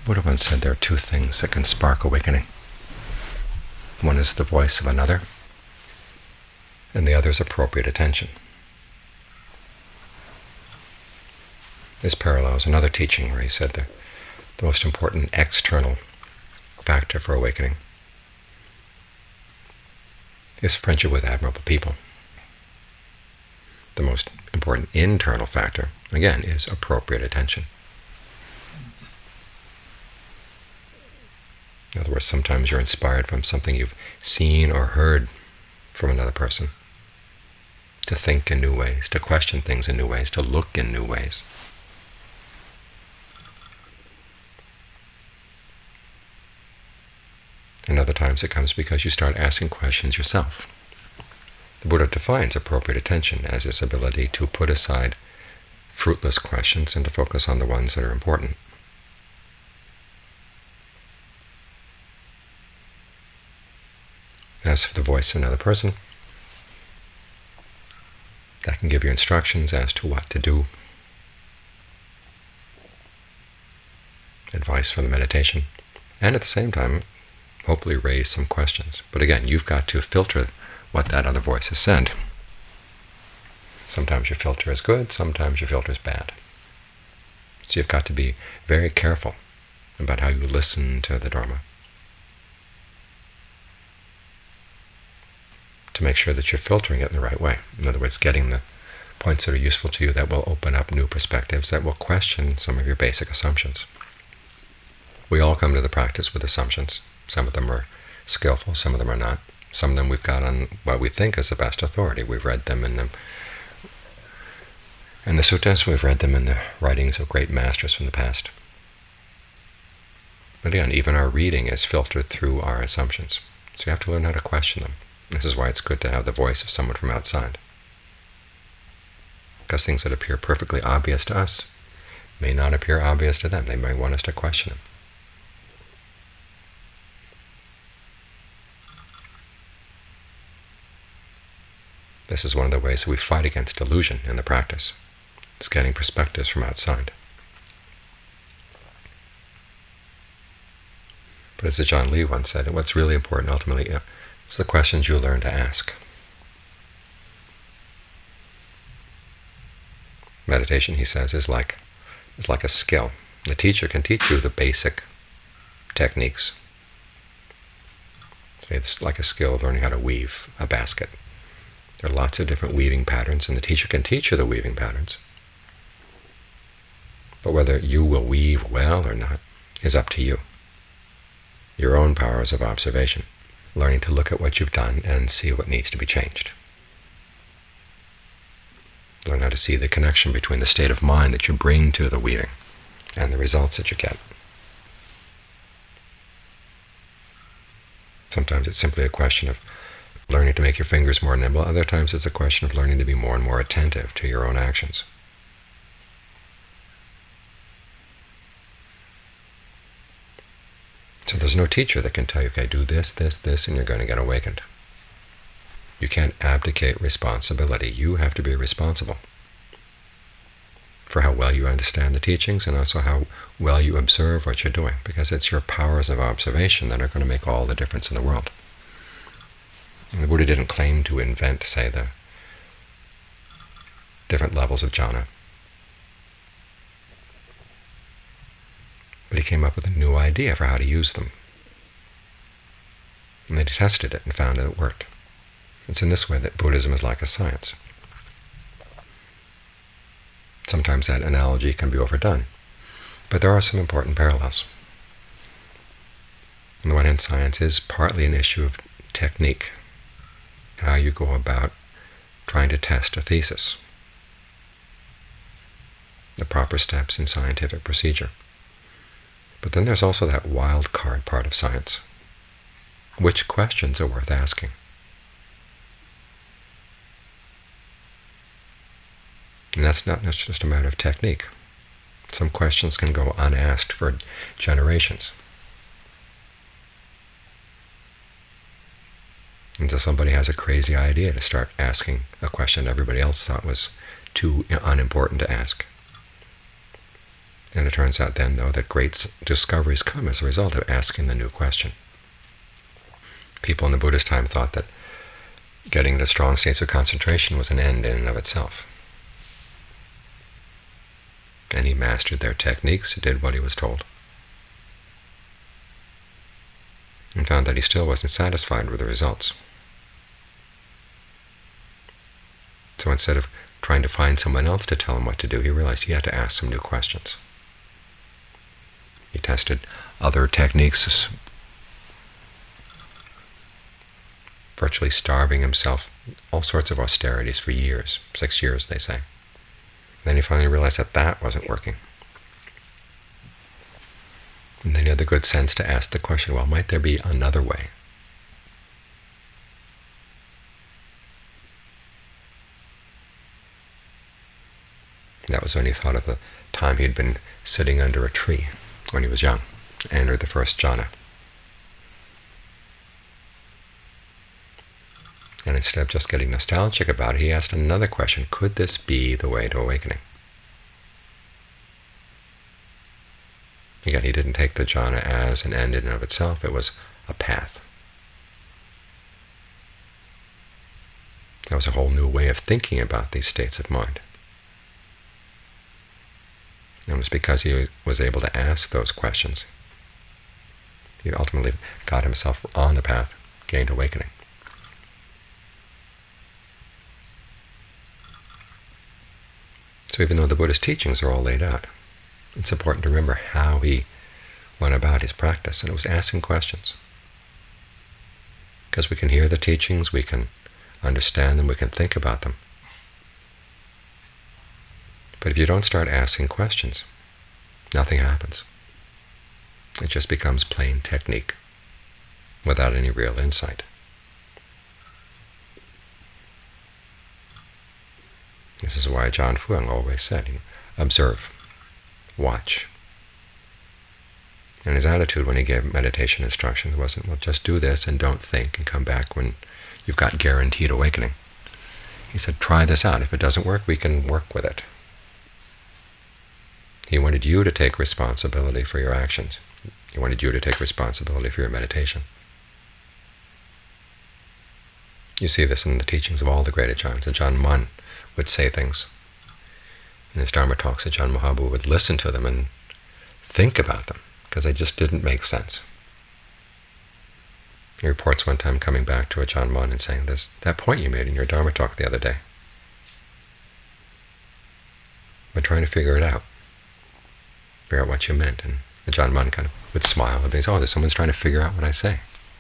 Buddha once said there are two things that can spark awakening. One is the voice of another, and the other is appropriate attention. This parallels another teaching where he said the most important external factor for awakening is friendship with admirable people. The most important internal factor, again, is appropriate attention. In other words, sometimes you're inspired from something you've seen or heard from another person, to think in new ways, to question things in new ways, to look in new ways. And other times it comes because you start asking questions yourself. The Buddha defines appropriate attention as his ability to put aside fruitless questions and to focus on the ones that are important. As for the voice of another person, that can give you instructions as to what to do, advice for the meditation, and at the same time, hopefully raise some questions. But again, you've got to filter what that other voice has said. Sometimes your filter is good, sometimes your filter is bad. So you've got to be very careful about how you listen to the Dharma, to make sure that you're filtering it in the right way. In other words, getting the points that are useful to you that will open up new perspectives, that will question some of your basic assumptions. We all come to the practice with assumptions. Some of them are skillful, some of them are not. Some of them we've got on what we think is the best authority. We've read them in the suttas, we've read them in the writings of great masters from the past. But again, even our reading is filtered through our assumptions. So you have to learn how to question them. This is why it's good to have the voice of someone from outside. Because things that appear perfectly obvious to us may not appear obvious to them. They may want us to question them. This is one of the ways that we fight against delusion in the practice. It's getting perspectives from outside. But as Ajaan Lee once said, what's really important ultimately is the questions you learn to ask. Meditation, he says, is like a skill. The teacher can teach you the basic techniques. It's like a skill of learning how to weave a basket. There are lots of different weaving patterns, and the teacher can teach you the weaving patterns. But whether you will weave well or not is up to you. Your own powers of observation, learning to look at what you've done and see what needs to be changed. Learn how to see the connection between the state of mind that you bring to the weaving and the results that you get. Sometimes it's simply a question of learning to make your fingers more nimble. Other times it's a question of learning to be more and more attentive to your own actions. So there's no teacher that can tell you, okay, do this, this, this, and you're going to get awakened. You can't abdicate responsibility. You have to be responsible for how well you understand the teachings and also how well you observe what you're doing, because it's your powers of observation that are going to make all the difference in the world. And the Buddha didn't claim to invent, say, the different levels of jhana. But he came up with a new idea for how to use them. And they tested it and found that it worked. It's in this way that Buddhism is like a science. Sometimes that analogy can be overdone, but there are some important parallels. On the one hand, science is partly an issue of technique, how you go about trying to test a thesis, the proper steps in scientific procedure. But then there's also that wild card part of science. Which questions are worth asking? And that's not just a matter of technique. Some questions can go unasked for generations. Until somebody has a crazy idea to start asking a question everybody else thought was too unimportant to ask. And it turns out then, though, that great discoveries come as a result of asking the new question. People in the Buddhist time thought that getting into strong states of concentration was an end in and of itself. And he mastered their techniques, did what he was told, and found that he still wasn't satisfied with the results. So instead of trying to find someone else to tell him what to do, he realized he had to ask some new questions. He tested other techniques, virtually starving himself, all sorts of austerities for years, 6 years, they say. Then he finally realized that that wasn't working. And then he had the good sense to ask the question, well, might there be another way? That was when he thought of the time he'd been sitting under a tree when he was young, entered the first jhana. And instead of just getting nostalgic about it, he asked another question: could this be the way to awakening? Again, he didn't take the jhana as an end in and of itself. It was a path. That was a whole new way of thinking about these states of mind. And it was because he was able to ask those questions, he ultimately got himself on the path, gained awakening. So even though the Buddhist teachings are all laid out, it's important to remember how he went about his practice, and it was asking questions. Because we can hear the teachings, we can understand them, we can think about them. But if you don't start asking questions, nothing happens. It just becomes plain technique, without any real insight. This is why Ajaan Fuang always said, observe, watch. And his attitude when he gave meditation instructions wasn't, well, just do this and don't think and come back when you've got guaranteed awakening. He said, try this out. If it doesn't work, we can work with it. He wanted you to take responsibility for your actions. He wanted you to take responsibility for your meditation. You see this in the teachings of all the great Ajahns. Ajahn Mun would say things in his Dharma talks. Ajahn Mahabhu would listen to them and think about them, because they just didn't make sense. He reports one time coming back to Ajahn Mun and saying, that point you made in your Dharma talk the other day, I've been trying to figure it out. Figure out what you meant. And Ajahn Mun kind of would smile and think, oh, there's someone's trying to figure out what I say.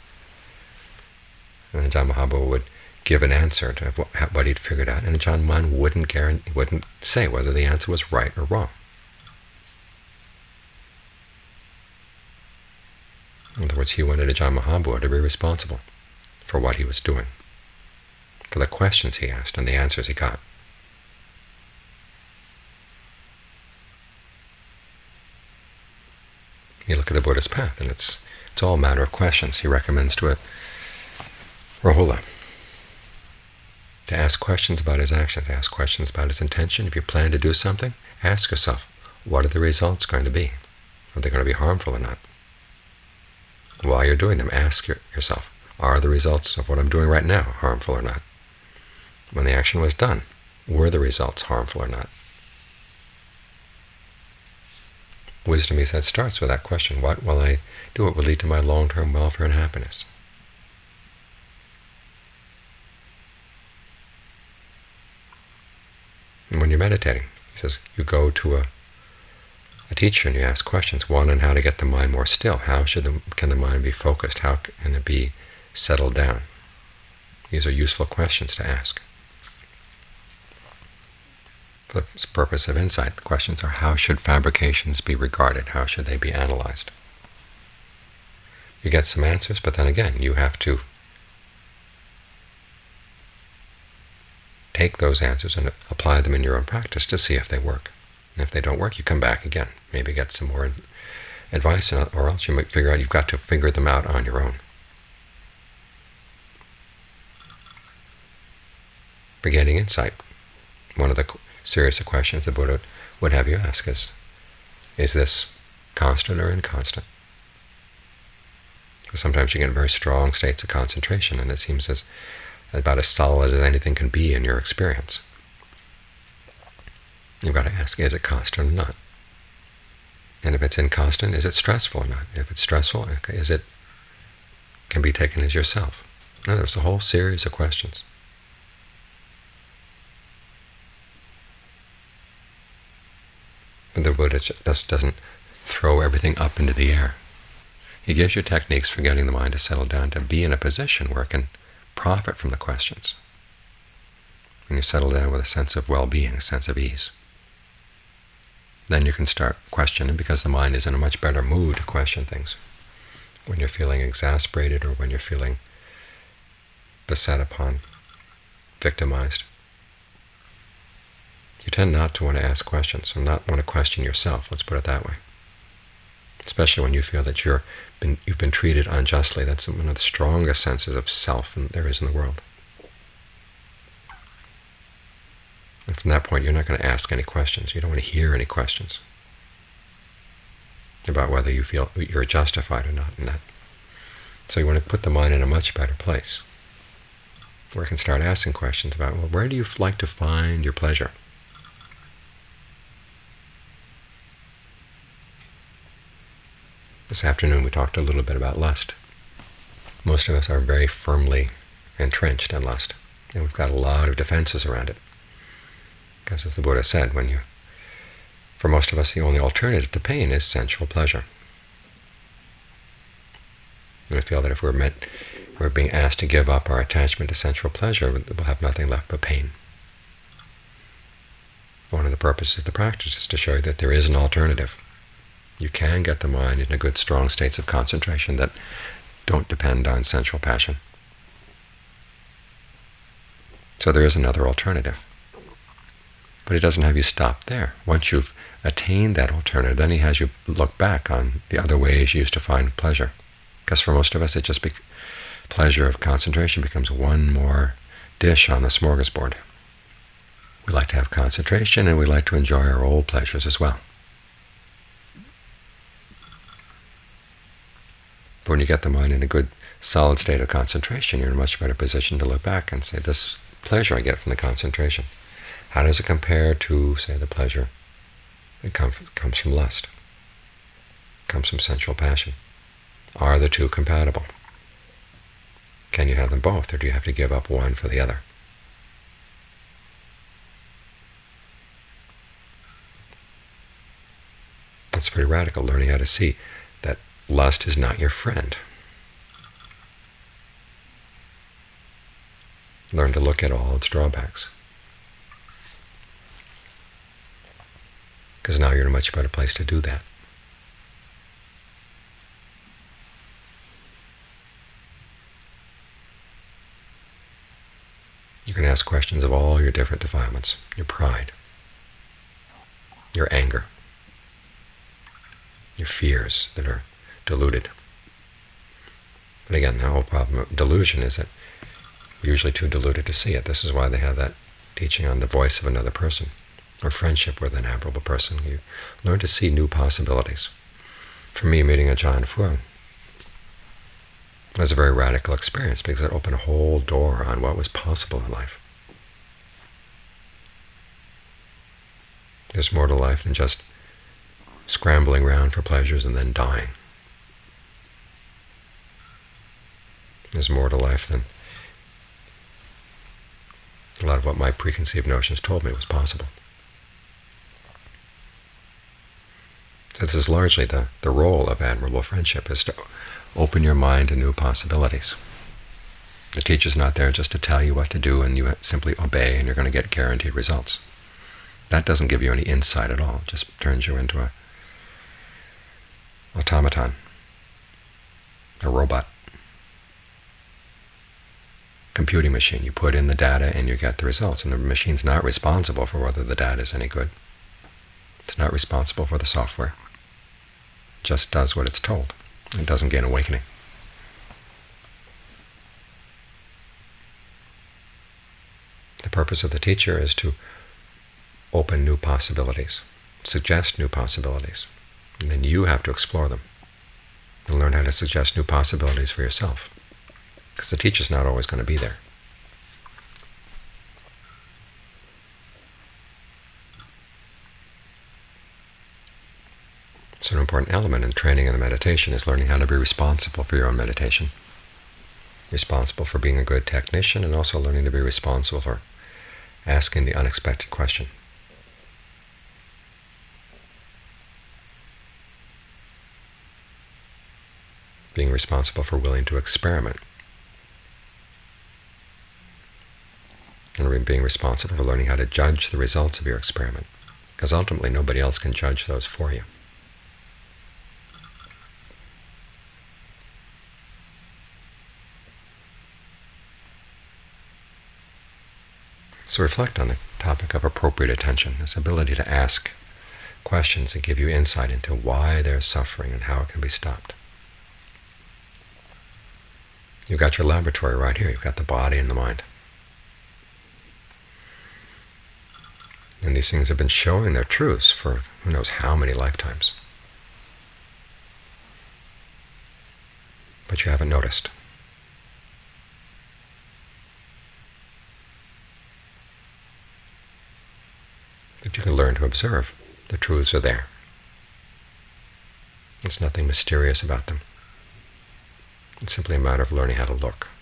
And Ajahn Mahabhu would give an answer to what he'd figured out, and Ajahn Mun wouldn't say whether the answer was right or wrong. In other words, he wanted Ajahn Mahabhu to be responsible for what he was doing, for the questions he asked and the answers he got. You look at the Buddhist path, and it's all a matter of questions. He recommends to it Rahula to ask questions about his actions, ask questions about his intention. If you plan to do something, ask yourself, what are the results going to be? Are they going to be harmful or not? While you're doing them, ask yourself, are the results of what I'm doing right now harmful or not? When the action was done, were the results harmful or not? Wisdom, he says, starts with that question, what will I do? It will lead to my long-term welfare and happiness. And when you're meditating, he says, you go to a teacher and you ask questions. One, on how to get the mind more still. How can the mind be focused? How can it be settled down? These are useful questions to ask. For the purpose of insight, the questions are, how should fabrications be regarded? How should they be analyzed? You get some answers, but then again, you have to take those answers and apply them in your own practice to see if they work. And if they don't work, you come back again, maybe get some more advice, or else you might figure out you've got to figure them out on your own. For gaining insight, one of the series of questions the Buddha would have you ask is, Is this constant or inconstant? Because sometimes you get very strong states of concentration, and it seems about as solid as anything can be in your experience. You've got to ask, is it constant or not? And if it's inconstant, is it stressful or not? If it's stressful, can be taken as yourself? No, there's a whole series of questions. But the Buddha just doesn't throw everything up into the air. He gives you techniques for getting the mind to settle down, to be in a position where it can profit from the questions. When you settle down with a sense of well-being, a sense of ease, then you can start questioning, because the mind is in a much better mood to question things. When you're feeling exasperated, or when you're feeling beset upon, victimized, you tend not to want to ask questions, and not want to question yourself, let's put it that way. Especially when you feel that you've been treated unjustly. That's one of the strongest senses of self there is in the world. And from that point, you're not going to ask any questions. You don't want to hear any questions about whether you feel you're justified or not in that. So you want to put the mind in a much better place, where it can start asking questions about, well, where do you like to find your pleasure? This afternoon we talked a little bit about lust. Most of us are very firmly entrenched in lust, and we've got a lot of defenses around it. Because as the Buddha said, for most of us the only alternative to pain is sensual pleasure. And we feel that if we're being asked to give up our attachment to sensual pleasure, we'll have nothing left but pain. One of the purposes of the practice is to show you that there is an alternative. You can get the mind into good, strong states of concentration that don't depend on sensual passion. So there is another alternative. But he doesn't have you stop there. Once you've attained that alternative, then he has you look back on the other ways you used to find pleasure. Because for most of us, pleasure of concentration becomes one more dish on the smorgasbord. We like to have concentration, and we like to enjoy our old pleasures as well. But when you get the mind in a good, solid state of concentration, you're in a much better position to look back and say, this pleasure I get from the concentration, how does it compare to, say, the pleasure that comes from lust, comes from sensual passion? Are the two compatible? Can you have them both, or do you have to give up one for the other? It's pretty radical, learning how to see that lust is not your friend. Learn to look at all its drawbacks. Because now you're in a much better place to do that. You can ask questions of all your different defilements, your pride, your anger, your fears that are deluded. But again, the whole problem of delusion is that we're usually too deluded to see it. This is why they have that teaching on the voice of another person, or friendship with an admirable person. You learn to see new possibilities. For me, meeting Ajahn Fuang was a very radical experience, because it opened a whole door on what was possible in life. There's more to life than just scrambling around for pleasures and then dying. There's more to life than a lot of what my preconceived notions told me was possible. So this is largely the role of admirable friendship, is to open your mind to new possibilities. The teacher's not there just to tell you what to do and you simply obey and you're going to get guaranteed results. That doesn't give you any insight at all. It just turns you into an automaton, a robot, computing machine. You put in the data and you get the results, and the machine's not responsible for whether the data is any good. It's not responsible for the software. It just does what it's told. It doesn't gain awakening. The purpose of the teacher is to open new possibilities, suggest new possibilities, And then you have to explore them and learn how to suggest new possibilities for yourself. Because the teacher's not always going to be there. So an important element in training in the meditation is learning how to be responsible for your own meditation. Responsible for being a good technician, and also learning to be responsible for asking the unexpected question. Being responsible for willing to experiment. And being responsible for learning how to judge the results of your experiment. Because ultimately nobody else can judge those for you. So reflect on the topic of appropriate attention, this ability to ask questions that give you insight into why they're suffering and how it can be stopped. You've got your laboratory right here. You've got the body and the mind. And these things have been showing their truths for who knows how many lifetimes. But you haven't noticed. If you can learn to observe, the truths are there. There's nothing mysterious about them. It's simply a matter of learning how to look.